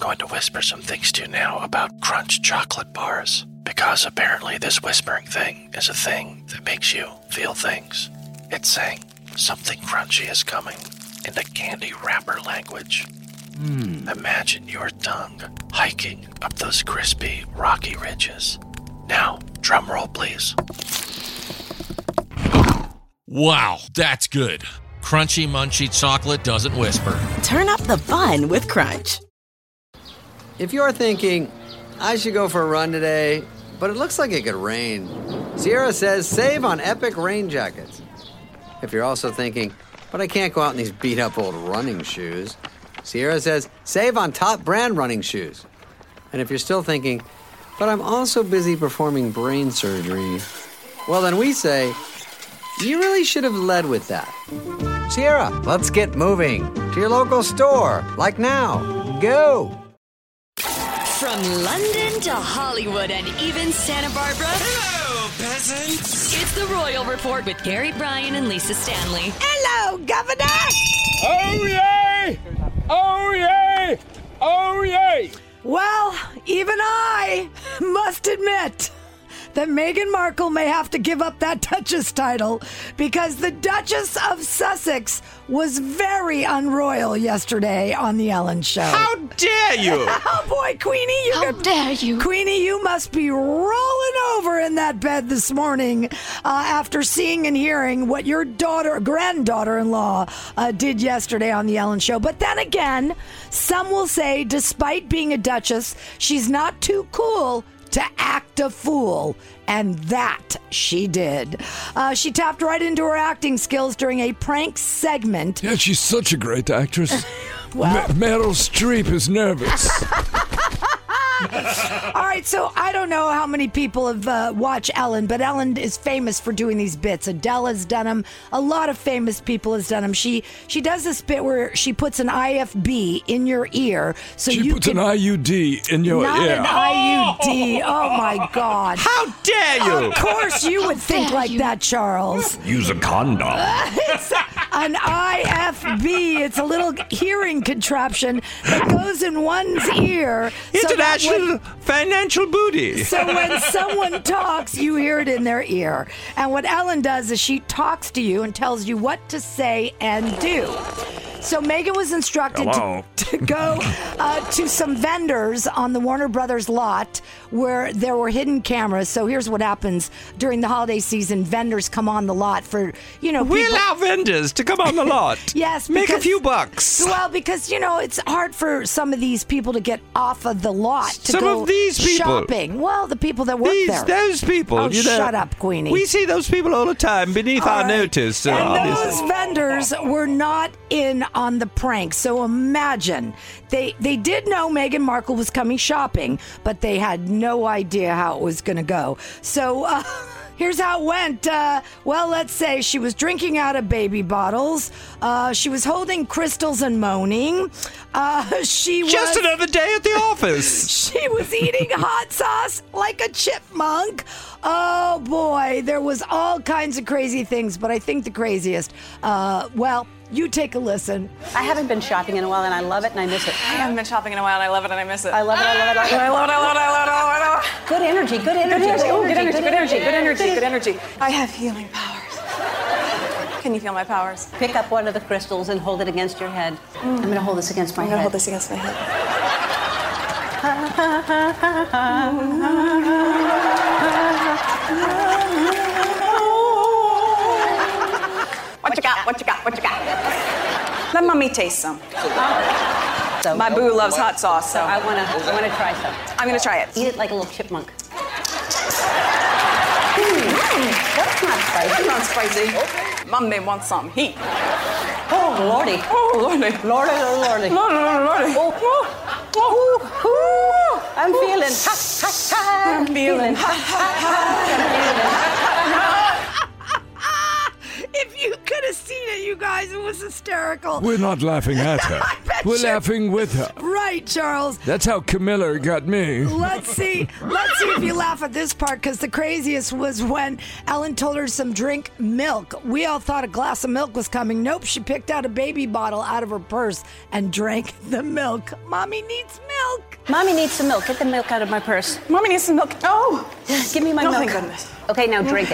going to whisper some things to you now about Crunch chocolate bars, because apparently this whispering thing is a thing that makes you feel things. It's saying something crunchy is coming in the candy wrapper language. Imagine your tongue hiking up those crispy, rocky ridges. Now, drum roll, please. Wow, that's good. Crunchy, munchy chocolate doesn't whisper. Turn up the fun with Crunch. If you're thinking, I should go for a run today, but it looks like it could rain, Sierra says save on epic rain jackets. If you're also thinking, but I can't go out in these beat-up old running shoes, Sierra says save on top brand running shoes. And if you're still thinking, but I'm also busy performing brain surgery, well, then we say, you really should have led with that. Sierra, let's get moving to your local store, like now. Go! From London to Hollywood and even Santa Barbara. Hello, peasants. It's the Royal Report with Gary Bryan and Lisa Stanley. Hello, Governor! Oh, yay! Oh, yay! Oh, yay! Well, even I must admit that Meghan Markle may have to give up that Duchess title because the Duchess of Sussex was very unroyal yesterday on the Ellen Show. How dare you! Oh boy, Queenie, How dare you? Queenie, you must be rolling over in that bed this morning after seeing and hearing what your granddaughter-in-law did yesterday on the Ellen Show. But then again, some will say, despite being a duchess, she's not too cool to act a fool, and that she did. She tapped right into her acting skills during a prank segment. Yeah, she's such a great actress. Well, Meryl Streep is nervous. all right, so I don't know how many people have watched Ellen, but Ellen is famous for doing these bits. Adele has done them. A lot of famous people has done them. She does this bit where she puts an IFB in your ear, so She you puts can, an IUD in your not ear. an IUD. Oh my God! How dare you! Of course, you would think like that, Charles. Use a condom. It's an IFB. It's a little hearing contraption that goes in one's ear. International financial booty. So when someone talks, you hear it in their ear. And what Ellen does is she talks to you and tells you what to say and do. So Meghan was instructed to go to some vendors on the Warner Brothers lot where there were hidden cameras. So here's what happens during the holiday season. Vendors come on the lot for, We people. allow vendors to come on the lot. Yes, Make a because- few bucks. Well, because, it's hard for some of these people to get off of the lot to Some go of these people. shopping. Well, the people that work there. Those people. Oh, shut up, Queenie. We see those people all the time beneath our All right. notice. And obviously. those vendors were not in on the prank. So imagine, they did know Meghan Markle was coming shopping, but they had no idea how it was going to go. So here's how it went. Well, let's say she was drinking out of baby bottles. She was holding crystals and moaning. She was Just another day at the office. She was eating hot sauce like a chipmunk. Oh boy, there was all kinds of crazy things, but I think the craziest, you take a listen. I haven't been shopping in a while, and I love it, and I miss it. I haven't been shopping in a while, and I love it, and I miss it. I love it, I love it, I love it. I love it, I love it, I love it, I love it. Good energy, good energy, good Oh, good energy, energy, good energy, good energy, good energy. I have healing powers. Can you feel my powers? Pick up one of the crystals and hold it against your head. I'm going to hold this against my I'm head. gonna hold this against my head. What you got? What you got? What you got? Let mommy taste some. So, My boo loves hot sauce, so I want to try some. I'm gonna try it. Eat it like a little chipmunk. That's not spicy. Not spicy. Mommy wants some heat. Oh, lordy. Oh, lordy. Lordy, lordy. Lordy. I'm feeling ha, ha, ha. I'm feeling ha, If you could have seen it, you guys, it was hysterical. We're not laughing at her. bet We're you- laughing with her. Right, Charles. That's how Camilla got me. Let's see if you laugh at this part, because the craziest was when Ellen told her some drink milk. We all thought a glass of milk was coming. Nope, she picked out a baby bottle out of her purse and drank the milk. Mommy needs milk. Mommy needs some milk. Get the milk out of my purse. Mommy needs some milk. Oh! Give me my milk. Thank goodness. Okay, now drink it.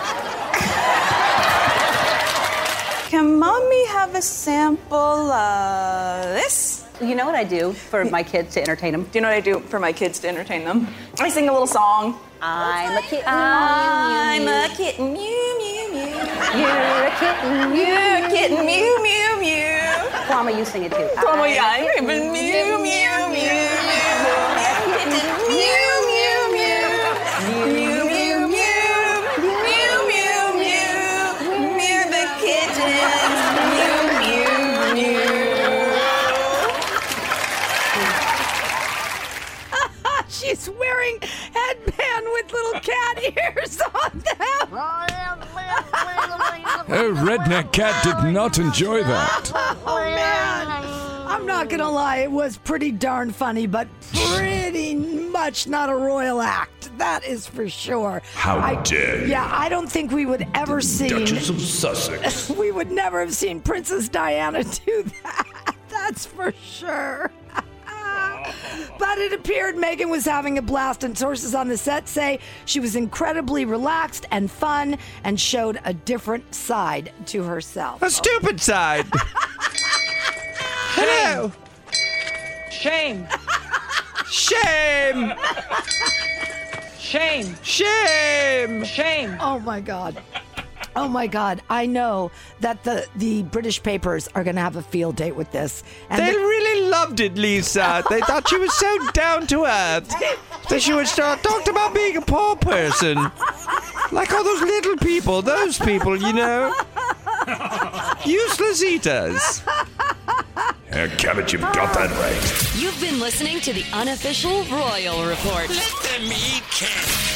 Can Mommy have a sample of this? You know what I do for my kids to entertain them? Do you know what I do for my kids to entertain them? I sing a little song. I'm a kitten. I'm a kitten. Mew, mew, mew. You're a kitten. You're a kitten. Mew, mew, mew. Kwame, you sing it too. Oh, yeah. I'm a mew, mew, mew, mew. Kitten. Mew, mew, mew. Mew, mew, mew. Mew, mew, mew. Mew the kittens. Mew, mew, mew. She's wearing headband with little cat ears on them. Oh, Redneck Cat did not enjoy that. Oh, man. I'm not going to lie. It was pretty darn funny, but pretty much not a royal act. That is for sure. How dare you. Yeah, I don't think we would ever see. Duchess of Sussex. We would never have seen Princess Diana do that. That's for sure. But it appeared Meghan was having a blast, and sources on the set say she was incredibly relaxed and fun and showed a different side to herself. A stupid side. Hello. Shame. Shame. Shame. Shame. Shame. Oh, my God. Oh, my God. I know that the British papers are going to have a field day with this. And They really loved it, Lisa. They thought she was so down to earth that she would start talking about being a poor person. Like all those little people, those people, you know. Useless eaters. Cabot, you've got that right. You've been listening to the unofficial Royal Report. Let them eat cake.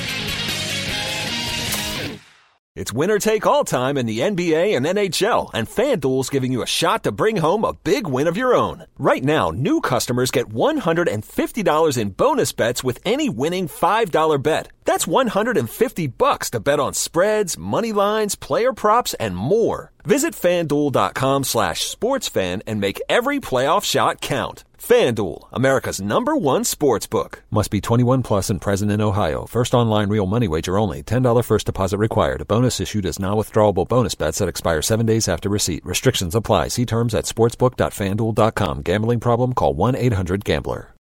It's winner take all time in the NBA and NHL, and FanDuel's giving you a shot to bring home a big win of your own. Right now, new customers get $150 in bonus bets with any winning $5 bet. That's $150 to bet on spreads, money lines, player props, and more. Visit FanDuel.com/sportsfan and make every playoff shot count. FanDuel, America's #1 sportsbook. Must be 21 plus and present in Ohio. First online real money wager only. $10 first deposit required. A bonus issued as non-withdrawable bonus bets that expire 7 days after receipt. Restrictions apply. See terms at sportsbook.fanduel.com. Gambling problem? Call 1-800-GAMBLER.